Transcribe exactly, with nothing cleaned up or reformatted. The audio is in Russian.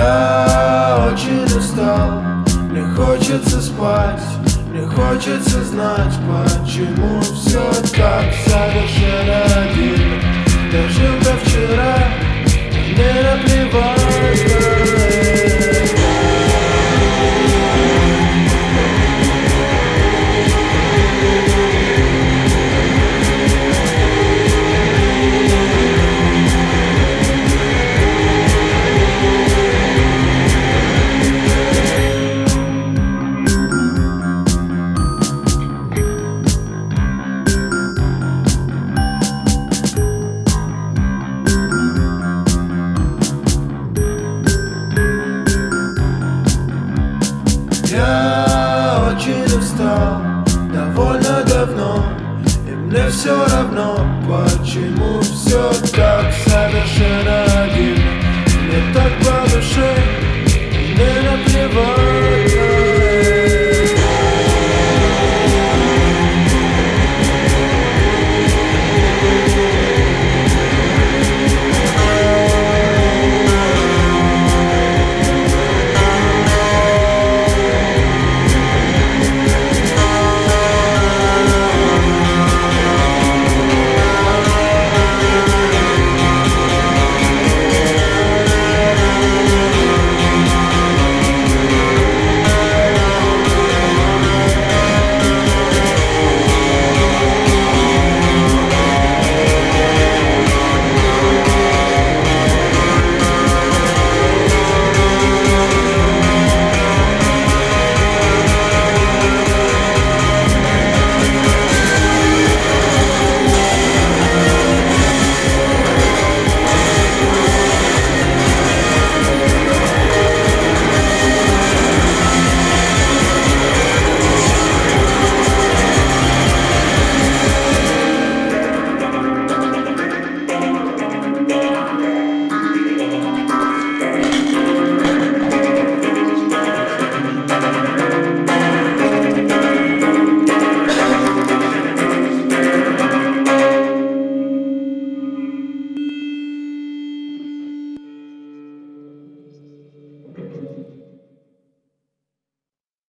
Я очень устал, мне хочется спать, мне хочется знать, почему все так совершенно отдельно. Даже до вчера мне наплевать на это. Я очень устал довольно давно, и мне все равно, почему все так совершенно отдельно. Мне так по душе, мне наплевать.